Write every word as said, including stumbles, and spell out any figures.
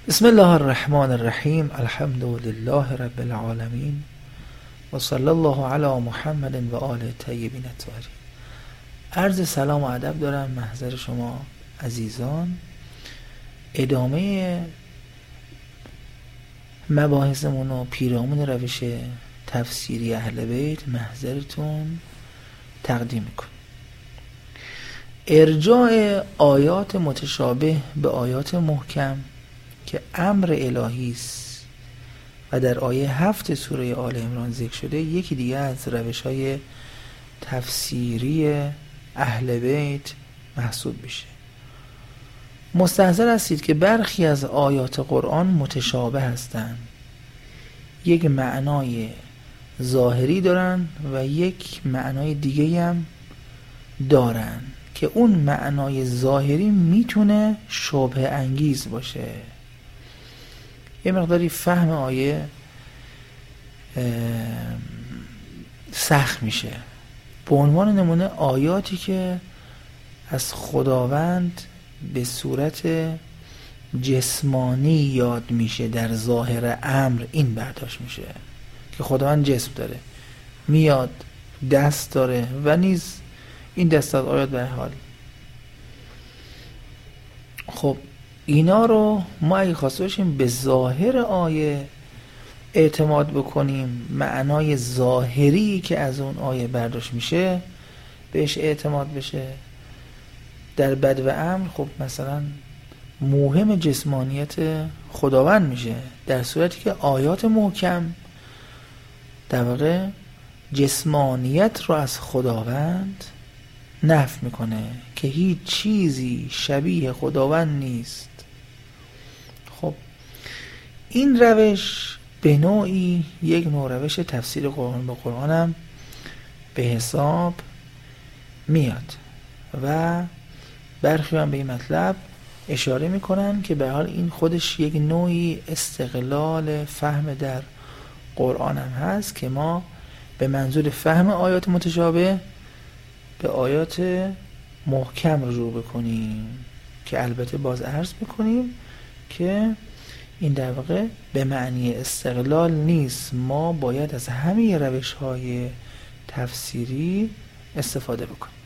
بسم الله الرحمن الرحیم. الحمد لله رب العالمین و صلی الله علی محمد و آل طیبین الطاهرین. عرض سلام و ادب دارم محضر شما عزیزان. ادامه مباحثمون و پیرامون روش تفسیری اهل بیت محضرتون تقدیم میکنم. ارجاع آیات متشابه به آیات محکم که امر الهی است و در آیه هفت سوره آل عمران ذکر شده، یکی دیگه از روش‌های تفسیری اهل بیت محسوب میشه. مستحضر هستید که برخی از آیات قرآن متشابه هستند، یک معنای ظاهری دارن و یک معنای دیگه هم دارن که اون معنای ظاهری میتونه شبهه انگیز باشه. یه مقداری فهم آیه سخت میشه. به عنوان نمونه آیاتی که از خداوند به صورت جسمانی یاد میشه در ظاهر امر این برداشت میشه که خداوند جسم داره، میاد دست داره و نیز این دست از آیات به حال. خب اینا رو ما اگه خواسته باشیم به ظاهر آیه اعتماد بکنیم، معنای ظاهری که از اون آیه برداشت میشه بهش اعتماد بشه، در بد و امر خب مثلا موهم جسمانیت خداوند میشه، در صورتی که آیات محکم در واقع جسمانیت رو از خداوند نفی میکنه که هیچ چیزی شبیه خداوند نیست. خب این روش به نوعی یک نوع روش تفسیر قرآن با قرآن هم به حساب میاد و برخی هم به این مطلب اشاره میکنن که به حال این خودش یک نوعی استقلال فهم در قرآن هم هست که ما به منظور فهم آیات متشابه به آیات محکم رجوع بکنیم که البته باز عرض میکنیم که این در واقع به معنی استقلال نیست، ما باید از همه روش های تفسیری استفاده بکنیم.